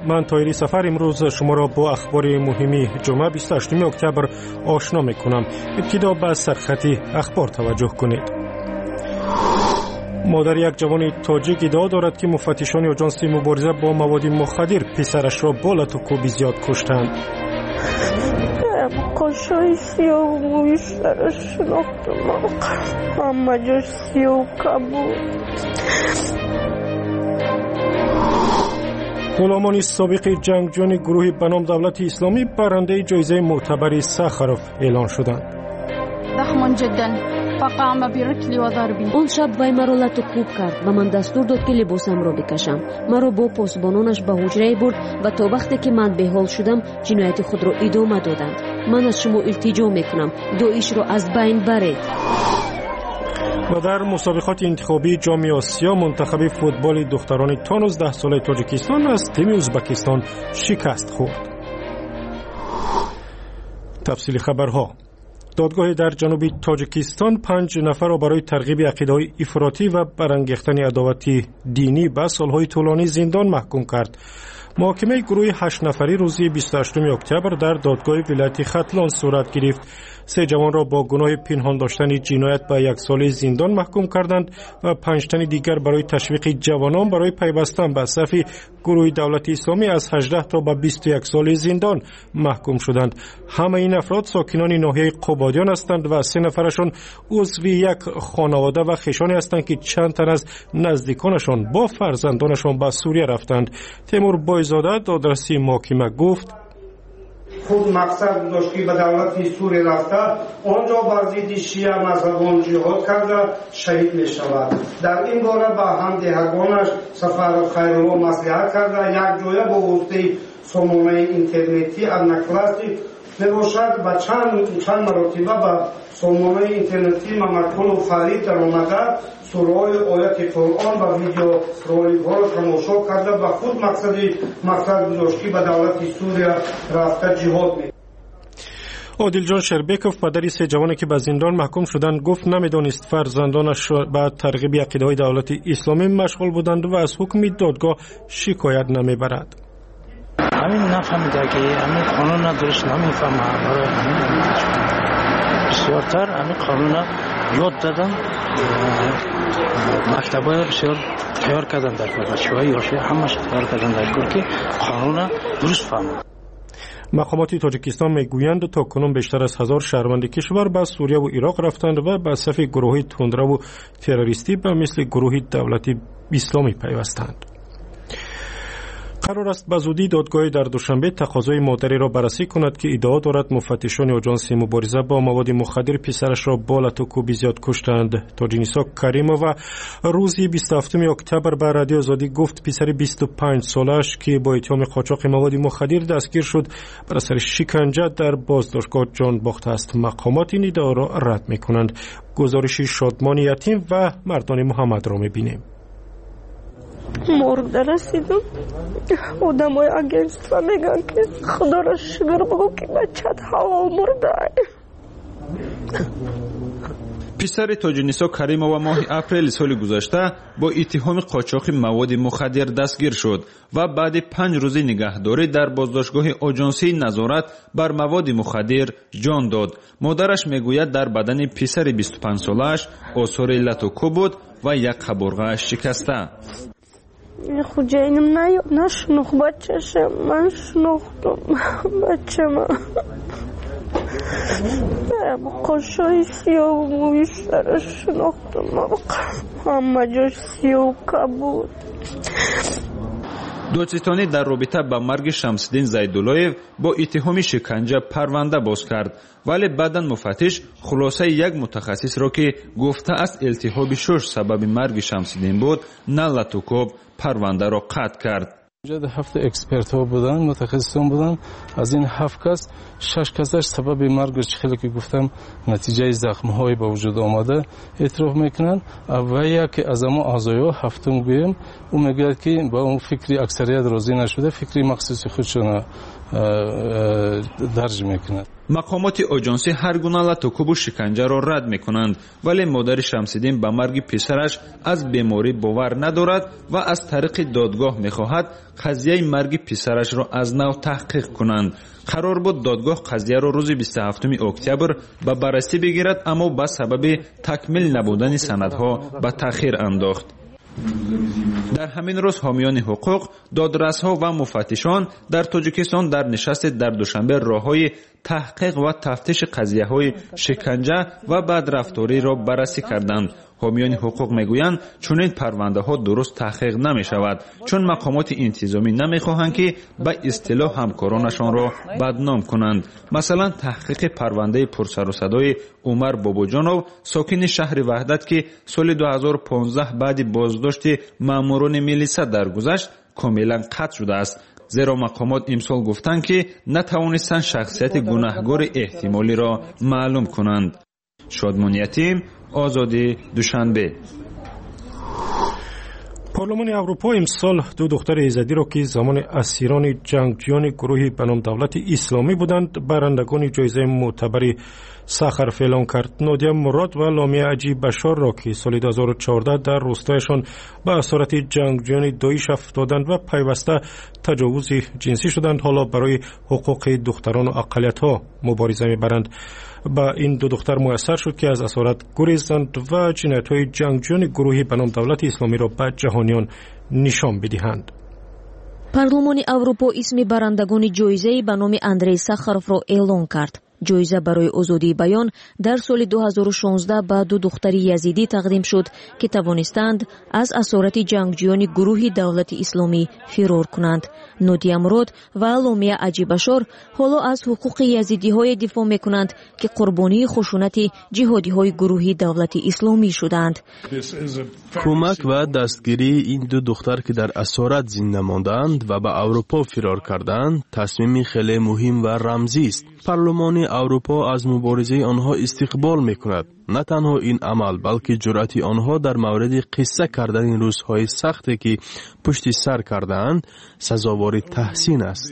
من طاهری سفر امروز شما را با اخبار مهمی جمعه 28 اکتبر آشنا میکنم. ابتدا به سرخطی اخبار توجه کنید. مادر یک جوان تاجیک ادعا دارد که مفتشان آژانس مبارزه با مواد مخدر پسرش را با لطوکوبی زیاد کشتند. قشای سیاه و موی سرش شناختم، همه جاش سیاه و کبود. غلامان سابق جنگجویان گروه به نام دولت اسلامی برنده جایزه معتبر سخروف اعلان شدند. ضخم جدا فقام بركلي وضربي. اون شب وی مرا لطوکوب کرد و من دستور داد که لباسم را بکشم. مرا با پاسبانانش به حجره برد و تا وقتی که من به حال شدم جنایت خود را ادامه دادند. من از شما التجا میکنم داعش را از بین برید. و در مسابقات انتخابی جام آسیا منتخب فوتبال دختران 15 ساله تاجیکستان از تیم ازبکستان شکست خورد. تفصیل خبرها. دادگاه در جنوب تاجیکستان 5 نفر را برای ترغیب عقیده‌های افراطی و برانگیختن عداوت دینی به سالهای طولانی زندان محکوم کرد. محاکمه گروه 8 نفری روز 28 اکتبر در دادگاه ولایت ختلان صورت گرفت. 3 جوان را با گناه پنهان داشتن جنایت به 1 سال زندان محکوم کردند و 5 تن دیگر برای تشویق جوانان برای پیوستن به صف گروه دولت اسلامی از 18 تا به 21 سال زندان محکوم شدند. همه این افراد ساکنان ناحیه قبادیان هستند و 3 نفرشان عضو یک خانواده و خویشانی هستند که چند تن از نزدیکانشان با فرزندانشان به سوریه رفتند. تیمور بایزاده دادرسی محاکمه گفت خود مقصد داشت که به دولت سوریه رفته آنجا بر ضد شیعه مذهبان جهاد کرده شهید می شود. در این باره با همدیگرانش سفر خیرالله مصلحت کرده یک جایه با واسطه سامانه اینترنتی نکلاسی میباشد و چند مرتبه به سامانه اینترنتی ممکن و فرید در آمده سورهای آیت قرآن و ویدیو رولیک‌ها را تماشا کرده و خود مقصد گذاشت که به دولت سوریه رفته جهاد می. عادل جان شربیکوف پدری 3 جوانی که به زندان محکوم شدند گفت نمیدانست فرزندانش به ترغیب عقیده‌های دولت اسلامی مشغول بودند و از حکم دادگاه شکایت نمیبرد. همین نفهمیده که همین قانون ندارش نمیفهمه. برای همین بسیارتر همین قانون یاد دادن مکتبای بسیار تیار کردن در کار بچه‌های یاشه همش تیار کردن در کار که قانون درست فهمه. مقامات تاجیکستان میگویند تا کنون بیشتر از 1000 شهروند کشور به سوریه و عراق رفتند و به صف گروه‌های تندرو و تروریستی به مثل گروه دولت اسلامی پیوستند. قرار است به زودی دادگاه در دوشنبه تقاضای مادری را بررسی کند که ادعا دارد مفتشان آژانس مبارزه با مواد مخدر پسرش را با لطوکوبی زیاد کشتند. تاجینیسا کریمووا روز 27 اکتبر به رادیو آزادی گفت پسر 25 سالش که با اتهام قاچاق مواد مخدر دستگیر شد بر اثر شکنجه در بازداشتگاه جان باخته است. مقامات این ادعا را رد می‌کنند. گزارش شادمان یتیم و مردان محمد را می‌بینیم. مرده رسیدم آدم های اگنستفا میگن که خدا را شکر بگو که بچت حلال مرده. پسر تاجینیسا کریمووا ماه اپریل سال گذشته با اتهام قاچاق مواد مخدر دستگیر شد و بعد 5 روز نگهداری در بازداشتگاه آژانسی نظارت بر مواد مخدر جان داد. مادرش میگوید در بدن پسر 25 سالش آثار لطوکوب بود و یک قبرغه شکسته. خود جینم نشنخ بچه‌شم، من شنختم بچه من قشای سیاه و موی سرش شنختم، همه جاش سیاه و کبود. دادستانی در رابطه با مرگ شمس‌الدین زیدالله‌یев با اتهام شکنجه پرونده باز کرد، ولی بعداً مفتش خلاصه یک متخصص را که گفته است التهاب شش سبب مرگ شمس‌الدین بود نه لطوکوب پرونده را قطع کرد. اینجا 7 اکسپرت ها بودن، متخصصان بودن. از این 7 کس 6 کسش سبب مرگش خیلی که گفتم نتیجه زخم های به وجود آمده اعتراف میکنن و یکی از اما اعضای هفتم گویم او میگه که با اون فکری اکثریت راضی نشده، فکری مخصوص خودشون درج میکند. مقامات آژانسی هر گونه لطوکوب و شکنجه را رد میکنند، ولی مادر شمس‌الدین به مرگ پسرش از بیماری باور ندارد و از طریق دادگاه میخواهد قضیه مرگ پسرش را از نو تحقیق کنند. قرار بود دادگاه قضیه را روز 27 اکتبر به بررسی بگیرد، اما به سبب تکمیل نبودن سندها به تأخیر انداخت. در همین روز حامیان حقوق، دادرس‌ها و مفتشان در تاجیکستان در نشست در دوشنبه راه‌های تحقیق و تفتیش قضیه‌های شکنجه و بدرفتاری را بررسی کردند. حامیان حقوق میگویند چنین پرونده‌ها درست تحقیق نمی‌شود، چون مقامات انتظامی نمی‌خواهند که به اصطلاح همکارانشان را بدنام کنند. مثلا تحقیق پرونده پرسر و صدای عمر باباجانov، ساکن شهر وحدت که سال 2015 بعد بازداشت ماموران میلیسا درگذشت کاملا قطع شده است، زیرا مقامات امسال گفتند که نتوانستند شخصیت گناهگار احتمالی را معلوم کنند. شادمان یتیم، آزادی، دوشنبه. پارلمان اروپا امسال دو دختر ایزدی را که زمان اسیران جنگجویان گروهی به نام دولت اسلامی بودند برندگان جایزه معتبر سخرف اعلام کرد. نادیه مراد و لامیه عجیب بشار را که سال 2014 در روستایشان به اسارت جنگجویان داعش افتادند و پیوسته تجاوز جنسی شدند، حالا برای حقوق دختران و اقلیت‌ها مبارزه می‌برند. با این دو دختر میسر شد که از اسارت گریزند و جنایت‌های جنگجویان گروهی به نام دولت اسلامی را به جهانیان نشان بدهند. پارلمانی اروپا اسم برندگان جایزه به نام اندری ساخاروف را اعلام کرد. جایزه برای آزادی بیان در سال 2016 به دو دختر یزیدی تقدیم شد که توانستند از اسارت جنگجویان گروه دولت اسلامی فرار کنند. نادیه مراد و لامیه عجیب بشار حالا از حقوق یزیدی های دفاع می کنند که قربانی خشونت جهادی های گروه دولت اسلامی شدند. کمک و دستگیری این دو دختر که در اسارت زنده ماندند و به اروپا فرار کردند تصمیم خیلی مهم و رمزی است. پارلمان اروپا از مبارزه آنها استقبال میکند. نه تنها این عمل بلکه جرأت آنها در مورد قصه کردن روزهای سختی که پشت سر کردند سزاوار تحسین است.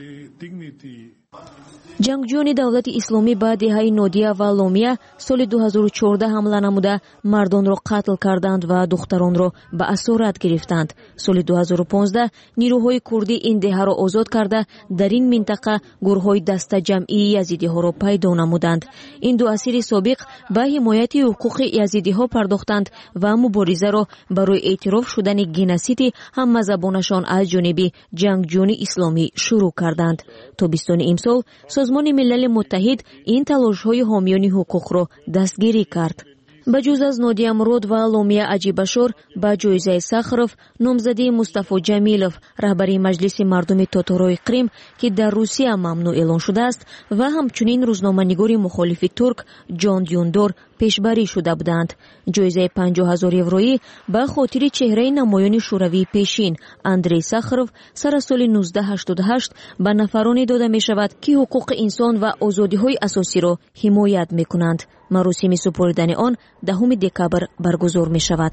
جنگجویان دولت اسلامی به دهه نادیه و لامیه سال 2014 حمله نموده مردان را قتل کردند و دختران را به اسارت گرفتند. سال 2015 نیروهای کردی این دهه را آزاد کرده در این منطقه گروه‌های دسته جمعی یزیدی ها را پیدا نمودند. این دو اسیر سابق به حمایت حقوق یزیدی ها پرداختند و مبارزه را برای اعتراف شدن گنوسید هم‌مذهبانشان از جانب جنگجویان اسلامی شروع کردند. تابستان امسال سازمان ملل متحد این تلاش‌های حامیان حقوق را دستگیری کرد. بجز از نادیه مراد و لامیه عجیب بشار به جایزه ساخاروف نامزدی مصطفی جمیلوف رهبری مجلس مردم تاتارای قریم که در روسیه ممنوع اعلان شده است و همچنین روزنامه‌نگار مخالف ترک جان دیوندار پیشبری شده بودند. جایزه 50,000 یورویی به خاطر چهره نمایان شوروی پیشین اندری ساخاروف سر سال 1988 به نفرانی داده می شود که حقوق انسان و آزادی‌های اساسی را حمایت می کنند. مراسم سپردن آن 10 دکبر برگزار می شود.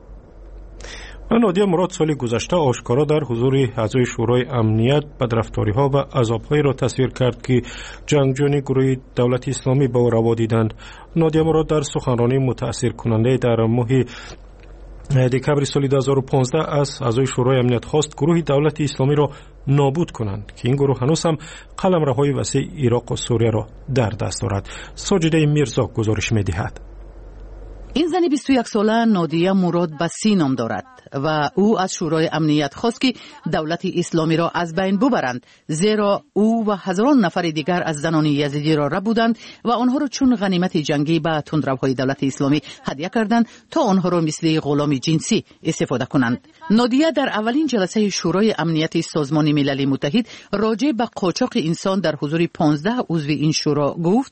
نادیه مراد سال گذشته آشکارا در حضور اعضای شورای امنیت بدرفتاری‌ها و عذاب‌هایی را تصویر کرد که جنگجویان گروه دولت اسلامی به او روا دیدند. نادیه مراد در سخنرانی متأثر کننده در ماه دکبر سال 2015 از اعضای شورای امنیت خواست گروه دولت اسلامی را نابود کنند که این گروه هنوز هم قلمروهای وسیع عراق و سوریه را در دست دارد. ساجده میرزا گزارش می‌دهد. این زن 21 ساله نادیه مراد بسی نام دارد و او از شورای امنیت خواست که دولت اسلامی را از بین ببرند، زیرا او و هزاران نفر دیگر از زنان یزیدی را بودند و آنها را چون غنیمت جنگی به تندروهای دولت اسلامی هدیه کردند تا آنها را مثل غلام جنسی استفاده کنند. نادیه در اولین جلسه شورای امنیت سازمان ملل متحد راجع به قاچاق انسان در حضور 15 عضو این شورا گفت: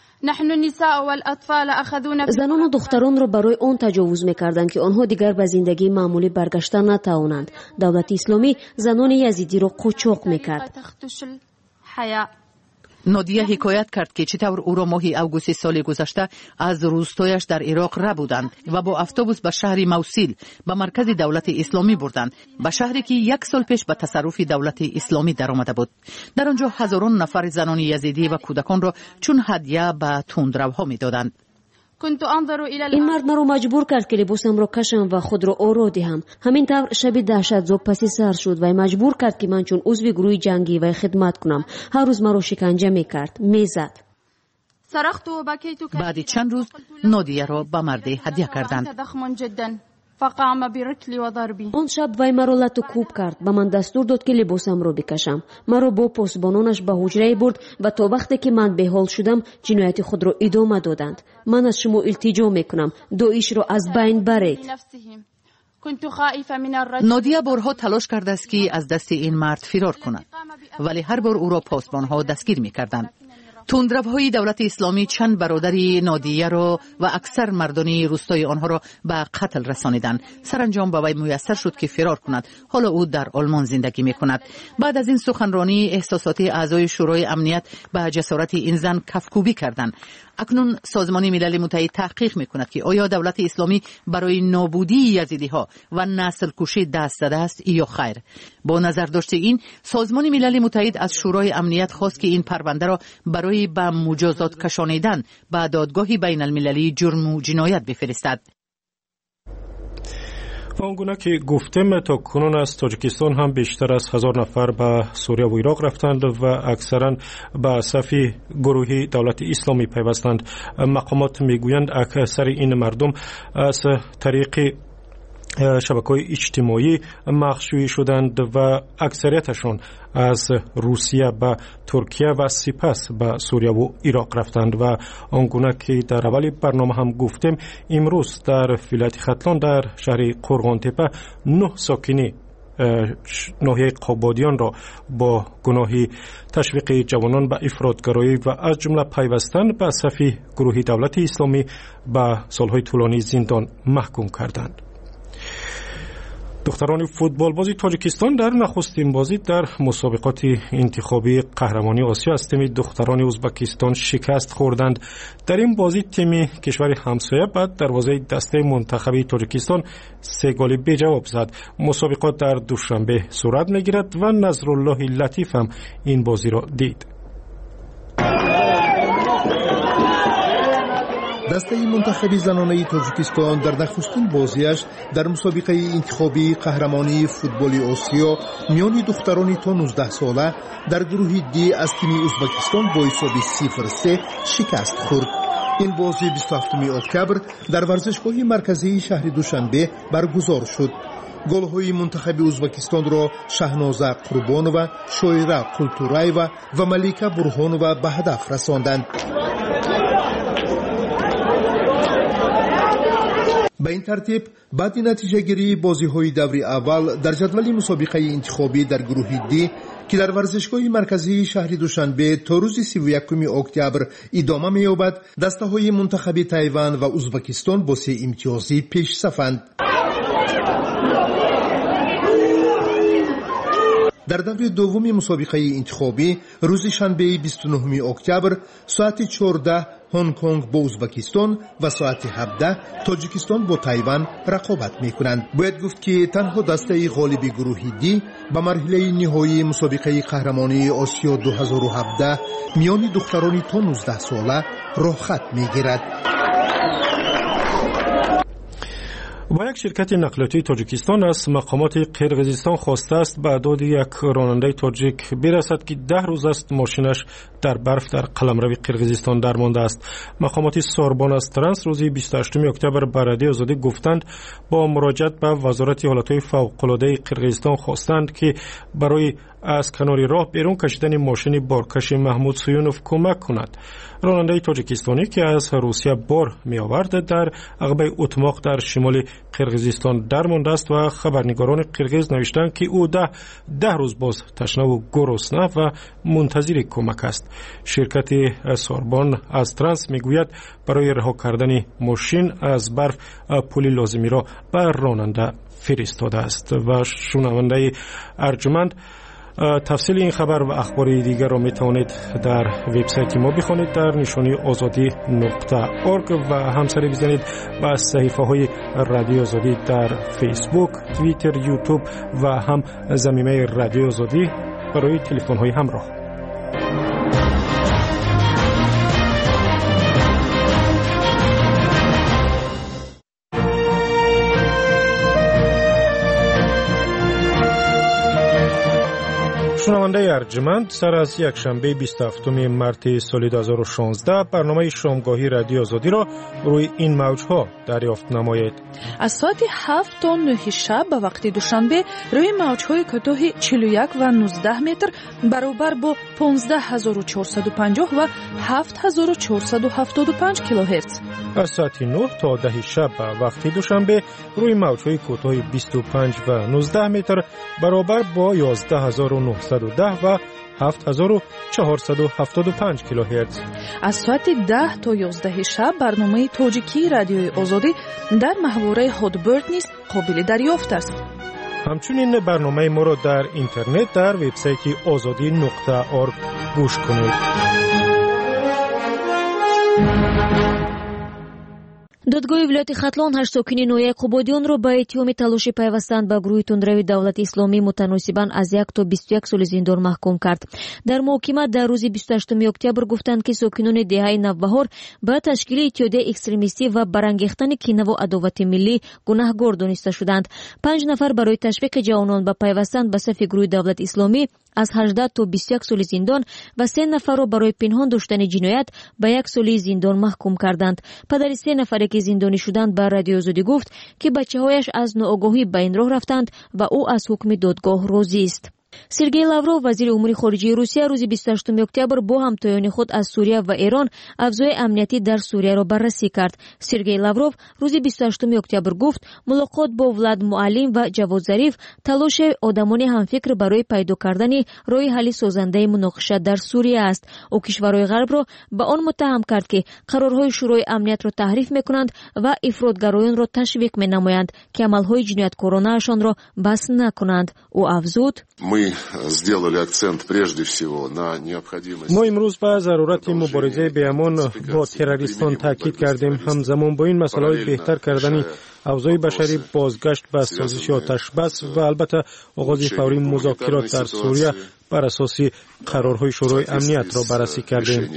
زنان و دختران را برای آن تجاوز می‌کردند که آنها دیگر به زندگی معمولی برگشتن نتوانند. دولت اسلامی زنان یزیدی را قاچاق می‌کرد. نادیه حکایت کرد که چطور او را ماه اوگوست سال گذشته از روستایش در عراق ربودند و با اتوبوس به شهر موصل به مرکز دولت اسلامی بردند، به شهری که 1 سال پیش به تصرف دولت اسلامی درآمده بود. در آنجا هزاران نفر زنان یزیدی و کودکان را چون هدیه به تندروها میدادند. این مرد مرا مجبور کرد که لباسم را کشم و خود را آرا دهم. همین طور شب دهشت پسی سر شد و مجبور کرد که من چون عضو گروه جنگی و خدمت کنم. هر روز مرا شکنجه میکرد، میزد. بعد چند روز نادیه را به مرد هدیه کردند. فقام بركلي وضربي. آن شب وی مرا لط و کوب کرد. به من دستور داد که لباسم را بکشم. مرا با پاسبانانش به حجره برد و تا وقتی که من به حال شدم جنایت خود را ادامه دادند. من از شما التجا میکنم داعش را از بین برید. نادیه بارها تلاش کرده است که از دست این مرد فرار کند، ولی هر بار او را پاسبانها دستگیر میکردند. تندروهای دولت اسلامی چند برادر نادیه را و اکثر مردان روستای آنها را به قتل رسانیدند. سرانجام به وی میسر شد که فرار کند. حالا او در آلمان زندگی میکند. بعد از این سخنرانی احساسات اعضای شورای امنیت به جسارت این زن کفکوبی کردند. اکنون سازمان ملل متحد تحقیق میکند که آیا دولت اسلامی برای نابودی یزیدی ها و نسل کشی دست زده است یا خیر. با نظر داشته این، سازمان ملل متحد از شورای امنیت خواست که این پرونده را برای به مجازات کشانیدن به دادگاه بین المللی جرم و جنایت بفرستد. و آنگونه که گفتم تا کنون از تاجیکستان هم بیشتر از 1000 نفر به سوریه و عراق رفتند و اکثرا به صف گروهی دولت اسلامی پیوستند. مقامات میگویند اکثر این مردم از طریق شبکه‌های اجتماعی مخشویی شدند و اکثریتشون از روسیه به ترکیه و سپس به سوریه و عراق رفتند. و آنگونه که در اول برنامه هم گفتیم، امروز در ولایت ختلان در شهر قرغانتپه 9 ساکنی ناحیه قابادیان را با گناه تشویق جوانان به افراطگرایی و از جمله پیوستن به صف گروه دولت اسلامی به سالهای طولانی زندان محکوم کردند. دختران فوتبال بازی تاجیکستان در نخستین بازی در مسابقات انتخابی قهرمانی آسیا از تیم دختران ازبکستان شکست خوردند. در این بازی تیم کشور همسایه بعد دروازه دسته منتخبی تاجیکستان 3 گل به جواب زد. مسابقات در دوشنبه صورت میگیرد و نظرالله لطیف هم این بازی را دید. دسته منتخب زنانه تاجیکستان در نخستین بازیش در مسابقه انتخابی قهرمانی فوتبال آسیا میان دختران تا 19 ساله در گروه دی از تیم ازبکستان با حساب 0-3 شکست خورد. این بازی 27 اکتبر در ورزشگاه مرکزی شهر دوشنبه برگزار شد. گل‌های منتخب ازبکستان را شهنازه قربانова، شویره قلتورایeva و ملیکه برهانova به هدف رساندند. به این ترتیب بعد نتیجه گیری بازی های دوری اول در جدول مسابقه انتخابی در گروه دی که در ورزشگاه مرکزی شهر دوشنبه تا روز 31 اکتبر ادامه می‌یابد، دسته های منتخب تایوان و ازبکستان با 3 امتیازی پیش صفند. در دور دوم مسابقه انتخابی روز شنبه 29 اکتبر ساعت 14 هنگ کنگ با ازبکستان و ساعت 17 تاجیکستان با تایوان رقابت می‌کنند. باید گفت که تنها دسته غالب گروه دی به مرحله نهایی مسابقه قهرمانی آسیا 2017 میان دختران تا 19 ساله راه خط می‌گیرد. و یک شرکت نقلیاتی تاجیکستان از مقامات قرقیزستان خواسته است به اعداد یک راننده تاجیک برسد که 10 روز است ماشینش در برف در قلمرو قرقیزستان درمانده است. مقامات ساربان از ترنس روز 28 اکتبر به رادیو آزادی گفتند با مراجعت به وزارت حالتهای فوق‌العاده قرقیزستان خواستند که برای از کنار راه بیرون کشیدن ماشین بارکش محمود سویونوف کمک کند. راننده تاجیکستانی که از روسیه بار می آورد در عقبه اتماق در شمال قرقیزستان درمانده است و خبرنگاران قرقیز نوشتند که او 10 روز باز تشنه و گرسنه و منتظر کمک است. شرکت ساربان از ترنس میگوید برای رها کردن ماشین از برف پول لازمی را به راننده فرستاده است. و شنونده ارجمند، تفصیل این خبر و اخبار دیگر را می توانید در وبسایت ما بخوانید در نشانی azadi.org و همسری بزنید با صحیفه های رادیو آزادی در فیسبوک، توییتر، یوتیوب و هم زمینه رادیو آزادی برای تلفن های همراه. شنونده ارجمند، سر از یک شنبه 27 مارس سال 2016 برنامه شامگاهی رادیو آزادی را روی این موجها دریافت نمایید. از ساعت 7 تا 9 شب به وقت دوشنبه روی موجهای کوتاه 41 و 19 متر برابر با 15450 و 7475 کیلوهرتز. از ساعت 9 تا 10 شب به وقت دوشنبه روی موجهای کوتاه 25 و 19 متر برابر با 11910 و 7475 کیلوهرتز. از ساعت 10 تا 11 شب برنامه تاجیکی رادیوی آزادی در محوره هادبرد نیز قابل دریافت است. همچنین برنامه ما را در اینترنت در وبسایت azadi.org گوش کنید. دادگاه ولایت خطلان 8 ساکنی نویه قبادیان را با اتهام تلاش پیوستن به گروه تندروی دولت اسلامی متناسباً از 1 تا 21 سال زندان محکوم کرد. در محاکمه در روز 28 اکتبر گفتند که ساکنان دهه نوبهار با تشکیل اتحادیه اکستریمیستی و برانگیختن کینه و عداوت ملی گناهکار دانسته شدند. 5 نفر برای تشویق جوانان به پیوستن به صف گروه دولت اسلامی از 18 تا 21 سال زندان و 3 نفر را برای پنهان داشتن جنایت به 1 سال زندان محکوم کردند. پدر 3 نفر که زندانی شدند به رادیو آزادی گفت که بچه‌هایش از ناآگاهی به این راه رفتند و او از حکم دادگاه راضی است. سرگئی لاوروف وزیر امور خارجه روسیه روز 28 اکتبر با همتایان خود از سوریه و ایران افزای امنیتی در سوریه را بررسی کرد. سرگئی لاوروف روز 28 اکتبر گفت ملاقات با ولاد معلم و جواد ظریف تلاش آدمان همفکر برای پیدا کردن راه حل سازنده مناقشه در سوریه است. او کشورهای غرب را به آن متهم کرد که قرارهای شورای امنیت را تحریف میکنند و افراطگرایان را تشویق مینمایند که عملهای جنایتکارانه‌شان را بس نکنند. او افزود: ما امروز به ضرورت مبارزه به امان با تروریستان تاکید کردیم. همزمان با این مسئله بهتر کردن اوضاع بشری، بازگشت به سازش آتش بس و البته آغاز فوری مذاکرات در سوریه بر اساس قرارهای شورای امنیت را بررسی کردیم.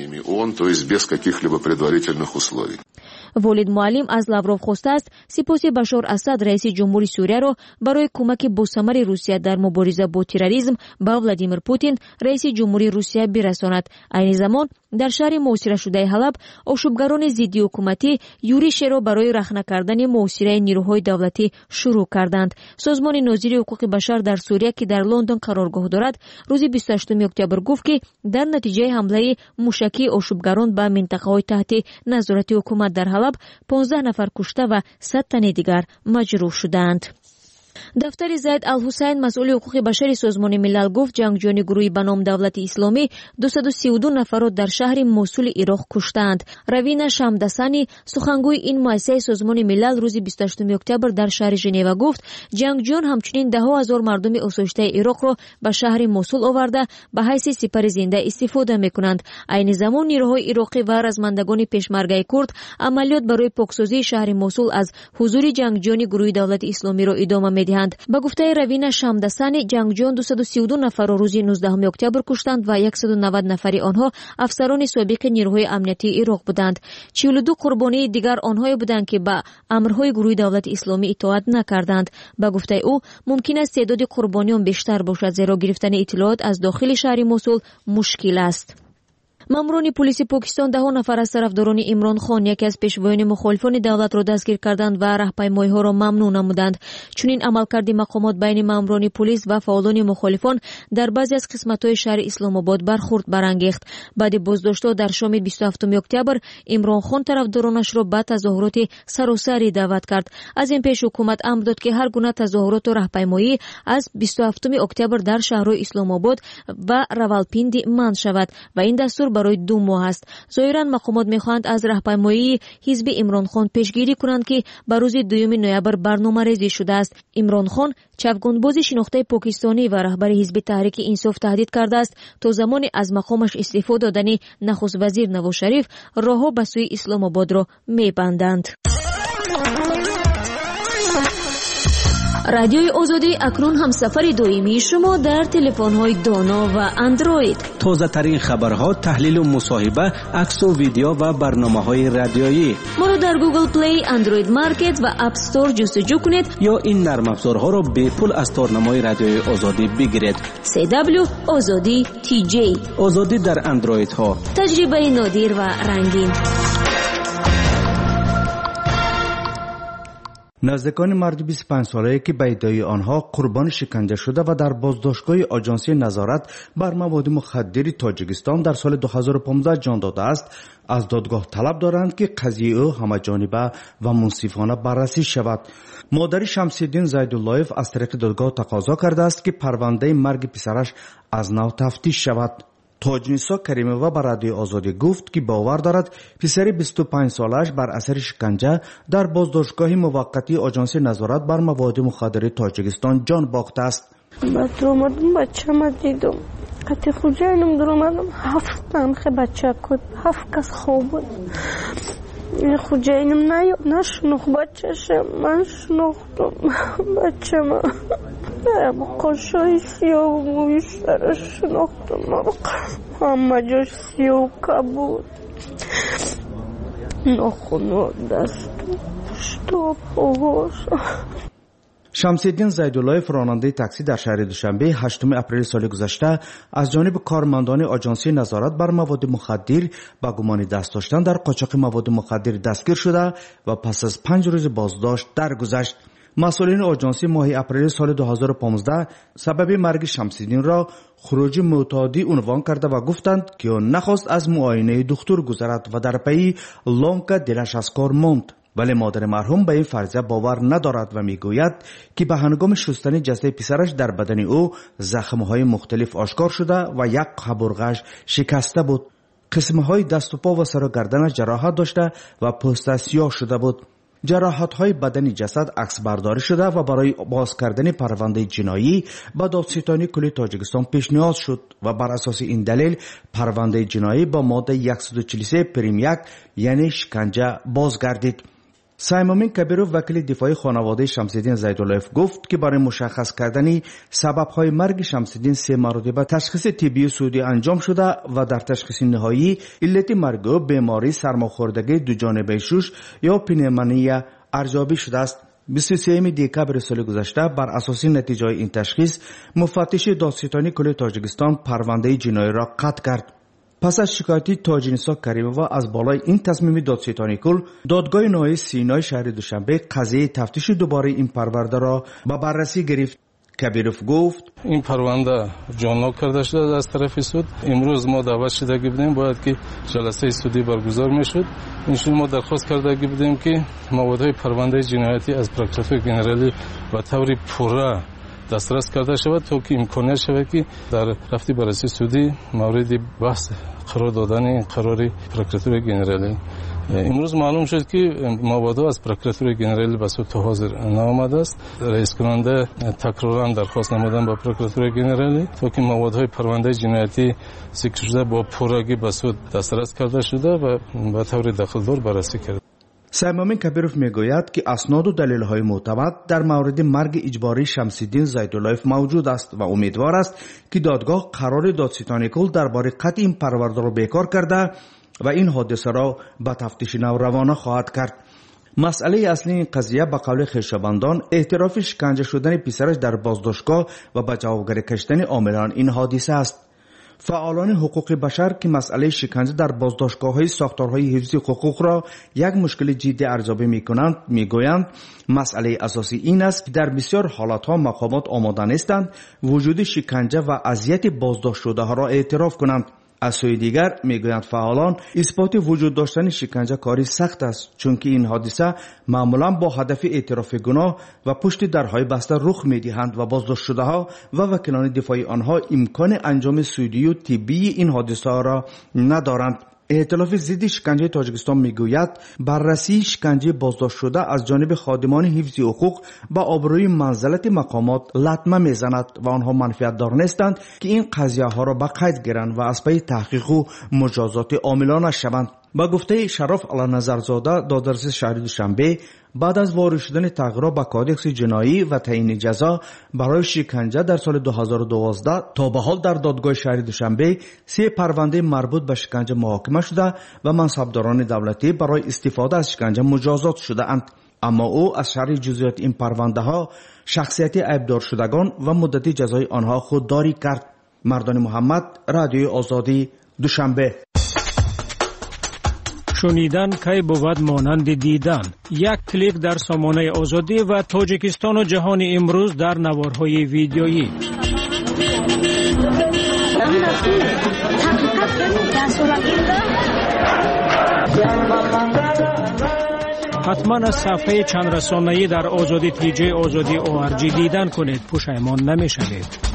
ولید معلم از لاوروف خواسته است سپاس بشار اسد رئیس جمهوری سوریه را برای کمک باثمر روسیه در مبارزه با تروریسم به ولادیمیر پوتین رئیس جمهوری روسیه برساند. عین زمان در شهر محاصره شده حلب آشوبگران ضد حکومتی یورش را برای رخنه کردن محاصره نیروهای دولتی شروع کردند. سازمان ناظر حقوق بشر در سوریه که در لندن قرارگاه دارد روز 28 اکتبر گفت که در نتیجه حمله موشکی آشوبگران به منطقه‌های تحت نظارت حکومت در حلب 15 نفر کشته و 100 تن دیگر مجروح شدند. دفتر زید الحسین مسئول حقوق بشری سازمان ملل گفت جنگجویان گروهی به نام دولت اسلامی 232 نفر را در شهر موصول عراق کشتند. روینا شمدسانی سخنگوی این مؤسسه سازمان ملل روز 28 اکتبر در شهر ژنو گفت جنگجویان همچنین ده هزار مردم آسایشته عراق را به شهر موصول آورده به حیث سپر زنده استفاده میکنند. عین زمان نیروهای عراقی و رزمندگان پشمرگه کرد عملیات برای پاکسازی شهر موصول از حضور جنگجویان گروه دولت اسلامی را ادامه میدهند. با گفته روینا شمدسانی جنگجویان 232 نفر را روز 19 اکتبر کشتند و 190 نفری آنها افسران سابق نیروهای امنیتی عراق بودند. 42 قربانی دیگر آنهایی بودند که به امرهای گروه دولت اسلامی اطاعت نکردند. با گفته او ممکن است تعداد قربانیان بیشتر باشد زیرا گرفتن اطلاعات از داخل شهر موصول مشکل است. ماموران پلیس پاکستان 10 نفر از طرفداران عمران خان یکی از پیشوایان مخالفان دولت را دستگیر کردند و راهپیمایی‌ها را ممنوع نمودند. چنین عملکرد مقامات بین ماموران پلیس و فعالان مخالفان در بعضی از قسمت‌های شهر اسلام آباد برخورد برانگیخت. بعد بازداشت‌ها در شام 27 اکتبر عمران خان طرفدارانش را به تظاهرات سراسری دعوت کرد. از این پیش حکومت امر داد که هر گونه تظاهرات و راهپیمایی از 27 اکتبر در شهرهای اسلام آباد و راولپیندی منع شود و این دستور برای 2 ماه است. ظاهراً مقامات می‌خواهند از راهپیمایی حزب عمران خان پیشگیری کنند که بر روز 2 نوامبر برنامه‌ریزی شده است. عمران خان چپگونباز شناخته پاکستانی و رهبر حزب تحریک انصاف تهدید کرده است تا زمان از مقامش استعفا دادن نخست وزیر نواز شریف راه‌ها به سوی اسلام آباد را می‌بندند. رادیوی آزادی اکنون هم سفر دائمی شما در تلفن‌های دانا و اندروید. تازه ترین خبرها، تحلیل و مصاحبه، عکس و ویدیو و برنامه‌های رادیویی. ما را در گوگل پلی، اندروید مارکت و اپ استور جستجو کنید یا این نرم افزارها را به پول از تارنمای رادیوی آزادی بگیرید. CW آزادی TJ. آزادی در اندروید ها. تجربه نادر و رنگین. نزدیکان مرد 25 ساله‌ای که به ادعای آنها قربان شکنجه شده و در بازداشتگاه آژانسی نظارت بر مواد مخدر تاجیکستان در سال 2015 جان داده است، از دادگاه طلب دارند که قضیه او همه‌جانبه و منصفانه بررسی شود. مادر شمس‌الدین زیدالله‌یف از طریق دادگاه تقاضا کرده است که پرونده مرگ پسرش از نو تفتیش شود. تاج‌نیسا کریمова به رادیو آزادی گفت که باور دارد پسر 25 سالش بر اثر شکنجه در بازداشتگاه موقتی آژانسی نظارت بر مواد مخدر تاجیکستان جان باخته است. بعد اومدم بچه‌م دیدم. قطع خوجینم در اومدم 7 نمخه بچه کد 7 کس خواب بود. خوجینم نشناخت بچه‌شم، من شناختم بچه‌م. با قشای سیاه و موی سرش شناختم، همه جاش سیاه و کبود، ناخونو دست پشت و پاهاش. شمس‌الدین زیدالله‌یف راننده تاکسی در شهر دوشنبه 8 اپریل سال گذشته از جانب کارمندان آژانسی نظارت بر مواد مخدر با گمان دست داشتن در قاچاق مواد مخدر دستگیر شده و پس از 5 روز بازداشت درگذشت. مسئولین آژانسی ماه اپریل سال 2015 سبب مرگ شمس‌الدین را خروج معتادی عنوان کرده و گفتند که او نخواست از معاینه دکتر گذرد و در پی لانک دلش از کار ماند. ولی مادر مرحوم به این فرضیه باور ندارد و میگوید که به هنگام شستن جسد پسرش در بدن او زخم‌های مختلف آشکار شده و یک قبرغش شکسته بود. قسم‌های دست و پا و سر و گردنش جراحت داشته و پوست سیاه شده بود. جراحت‌های بدن جسد عکس برداری شده و برای باز کردن پرونده جنایی به دادستانی کل تاجیکستان پیشنهاد شد و بر اساس این دلیل پرونده جنایی با ماده 143 پریم 1 یعنی شکنجه بازگردید. سایمامین کبیروف وکیل دفاعی خانواده شمس‌الدین زیدالله‌یف گفت که برای مشخص کردن سبب‌های مرگ شمس‌الدین 3 مرتبه تشخیص طبی سعودی انجام شده و در تشخیص نهایی علت مرگ او بیماری سرماخوردگی دوجانبه شوش یا پنیمونیا ارزیابی شده است. 23 دکبر سال گذشته بر اساس نتیجه این تشخیص مفتش دادستانی کل تاجیکستان پرونده جنایی را قطع کرد. پس از شکایتی تاج‌نیسا کریمова از بالای این تصمیم دادستانی کل، دادگاه نهایی سینای شهر دوشنبه قضیه تفتیش دوباره این پرونده را به بررسی گرفت. کبیروف گفت این پرونده جانلو کرده شده از طرف سود. امروز ما دعوت شده بودیم باید که جلسه سودی برگزار میشد. اینشون ما درخواست کرده بودیم که موادهای پرونده جنایتی از پروکراتور جنرالی و طور پوره دسترس کرده شود تا که امکانیت شود که در رفتی بررسی سودی مورد بحث قرار دادن قرار پروکراتور جنرالی. امروز معلوم شد که مواد از پروکراتور جنرالی به سود تا حاضر نآمده است. رئیس کننده تکرارا درخواست نمودن با پروکراتور جنرالی تا که موادهای پرونده جنایتی ذکر شده با پورگی به سود دسترس کرده شده و به طور دخلدار بررسی کرده. سایمامین کبیروف میگوید که اسناد و دلیل‌های معتمد در مورد مرگ اجباری شمس‌الدین زیدالله‌یف موجود است و امیدوار است که دادگاه قرار دادستانی کل درباره قطع این پرونده را بیکار کرده و این حادثه را به تفتیش نو روانه خواهد کرد. مسئله اصلی این قضیه به قول خویشاوندان اعتراف شکنجه شدن پسرش در بازداشتگاه و به جوابگری کشیدن عاملان این حادثه است. فعالان حقوق بشر که مسئله شکنجه در بازداشتگاه‌های ساختارهای حفظی حقوق را یک مشکل جدی ارزیابی می‌کنند میگویند مسئله اساسی این است که در بسیار حالات‌ها مقامات آماده نیستند وجود شکنجه و اذیت بازداشت شده‌ها را اعتراف کنند. از سوی دیگر میگویند فعالان اثبات وجود داشتن شکنجه کاری سخت است، چون که این حادثه معمولا با هدف اعتراف گناه و پشت درهای بسته رخ میدهند و بازداشت شده ها و وکیلان دفاعی آنها امکان انجام سودی و طبی این حادثه را ندارند. ائتلاف ضد شکنجه تاجیکستان میگوید بررسی شکنجه بازداشت شده از جانب خادمان حفظ حقوق با آبروی منزلت مقامات لطمه میزند و آنها منفعت دار نیستند که این قضیه ها را به قید گیرند و از پی تحقیق و مجازات عاملانه شوند. با گفته شرف علانظرزاده، دادرس شهر دوشنبه، بعد از وارد شدن تغییرات به کادکس جنایی و تعیین جزا برای شکنجه در سال 2012 تا به حال در دادگاه شهر دوشنبه 3 پرونده مربوط به شکنجه محاکمه شده و منصبداران دولتی برای استفاده از شکنجه مجازات شده اند. اما او از شرح جزئیات این پرونده ها، شخصیت عیبدار شدگان و مدت جزای آنها خودداری کرد. مردان محمد، رادیوی آزادی، دوشنبه. شنیدن کی بود مانند دیدن. یک کلیک در سامانه آزادی و تاجیکستان و جهان امروز در نوارهای ویدیویی. حتما از صفحه چند رسانه‌ای در آزادی تیجی آزادی ORG دیدن کنید، پشیمان نمی‌شوید.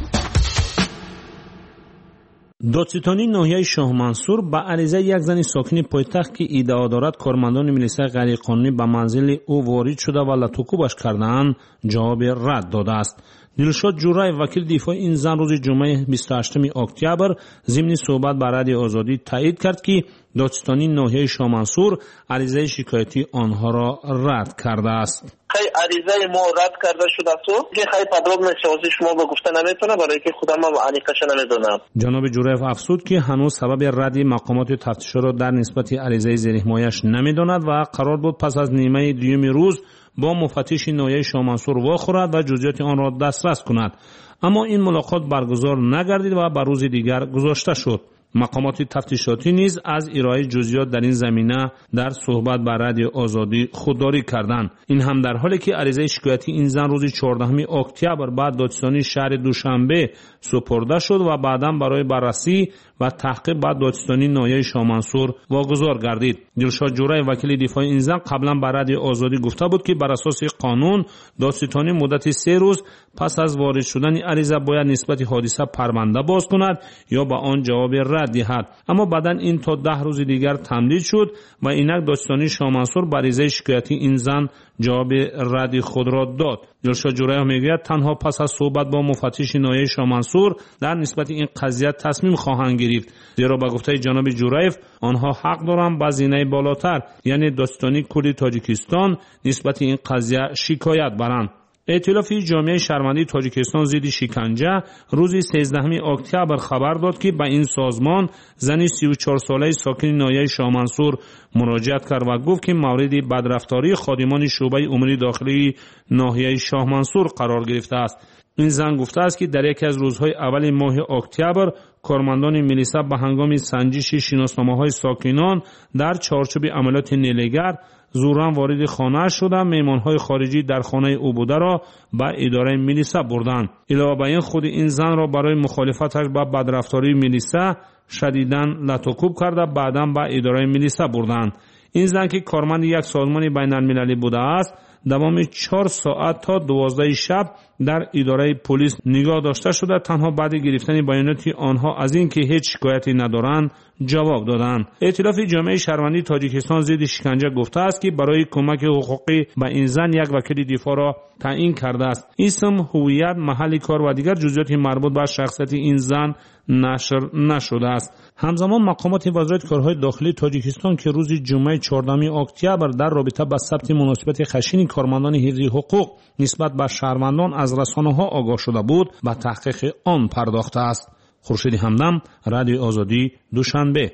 دادستانی ناحیه شاه منصور به عریضه یک زن ساکن پایتخت که ادعا دارد کارمندان میلیسای غیرقانونی به منزل او وارد شده و لطوکوبش کرده‌اند جواب رد داده است. دلشاد جورای وکیل دفاع این زن روز جمعه 28 اکتبر ضمن صحبت با رادیو آزادی تایید کرد که دادستانی ناحیه شاه منصور عریضه شکایتی آنها را رد کرده است. خیلی عریضه ما رد کرده شده است که خیلی پدرام نشوازی شما با گفته نمیتونه، برای که خودم هم عنیقش نمیدونم. جناب جورایف افسود که هنوز سبب رد مقامات تفتیش را در نسبت عریضه زیر حمایش نمیداند و قرار بود پس از نیمه دوم روز با مفتش ناحیه شاه منصور واخورد و جزئیات آن را دسترس کند، اما این ملاقات برگزار نگردید و بر روز دیگر گذاشته شد. مقامات تفتیشاتی نیز از ارائه جزئیات در این زمینه در صحبت با رادیو آزادی خودداری کردند. این هم در حالی که عریضه شکایتی این زن روز 14 اکتبر بعد دادستانی شهر دوشنبه سپرده شد و بعداً برای بررسی و تحقیق بعد دادستانی ناحیه شاه منصور واگذار گردید. دلشاد جورای وکیل دفاع این زن قبلا به رادیو آزادی گفته بود که بر اساس قانون دادستانی مدت 3 روز پس از وارد شدن عریضه باید نسبت حادثه پرونده باز کند یا به آن جواب رد دهد، اما بعداً این تا 10 روز دیگر تمدید شد و اینک دادستانی شاه منصور بر عریضه شکایتی این زن جواب رد خود را داد. دلشاد جورای میگوید تنها پس از صحبت با مفتش ناحیه شاه منصور در نسبت این قضیه تصمیم خواهند گرفت، زیرا به گفته جناب جورایف آنها حق دارند با زینه بالاتر یعنی دادستانی کل تاجیکستان نسبت این قضیه شکایت برند. ائتلاف جامعه شهروندی تاجیکستان ضد شکنجه روز 13 اکتبر خبر داد که به این سازمان زنی 34 ساله ساکن ناحیه شاه منصور مراجعت کرد و گفت که مورد بدرفتاری خادمان شعبه امور داخلی ناحیه شاه منصور قرار گرفته است. این زن گفته است که در یکی از روزهای اول ماه اکتبر کارمندان میلیسا به هنگام سنجش شناسنامه‌های ساکنان در چارچوب عملیات نیله‌گر زورا وارد خانه شده، مهمان‌های خارجی در خانه او بوده را به اداره میلیسا بردند. علاوه بر این خود این زن را برای مخالفتش با بدرفتاری میلیسا شدیداً لطوکوب کرده بعداً به اداره میلیسا بردند. این زن که کارمند یک سازمان بین‌المللی بوده است دوام 4 ساعت تا 12 شب در اداره پلیس نگاه داشته شده، تنها بعد گرفتن بیانات آنها از این که هیچ شکایتی ندارند جواب دادند. ائتلاف جامعه شهروندی تاجیکستان ضد شکنجه گفته است که برای کمک حقوقی به این زن یک وکیل دفاع را تعیین کرده است. اسم، هویت، محل کار و دیگر جزئیات مربوط به شخصیت این زن نشر نشده است. همزمان مقامات وزارت کارهای داخلی تاجیکستان که روز جمعه 14 اکتبر در رابطه با ثبت مناسبت خشن کارمندان حفظ حقوق نسبت به شهروندان از رسانه‌ها آگاه شده بود به تحقیق آن پرداخته است. خورشید همدم، رادیو آزادی، دوشنبه.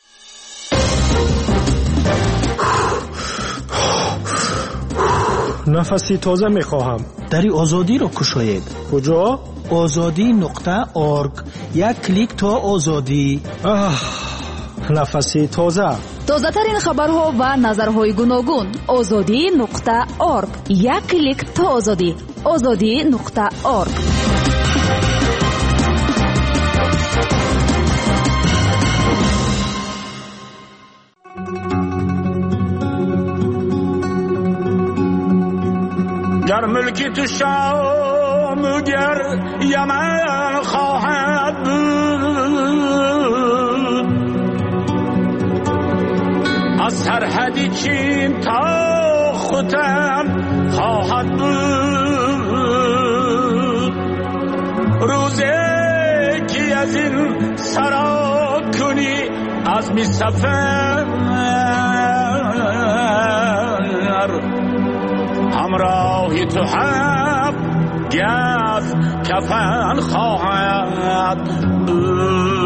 نفسی تازه میخواهم. دری آزادی را کشایید. کجا؟ azadi.org. یک کلیک تا آزادی. نفسی تازه. تازه ترین خبرها و نظرهای گوناگون. azadi.org. یک کلیک تا آزادی. azadi.org. گر ملکی تو شام گر یمن خواهد بود از سرحدی چین تا ختن خواهد بود روزی که از این سرا کنی از می سفر همراهی تو هم گز کفن خواهد بود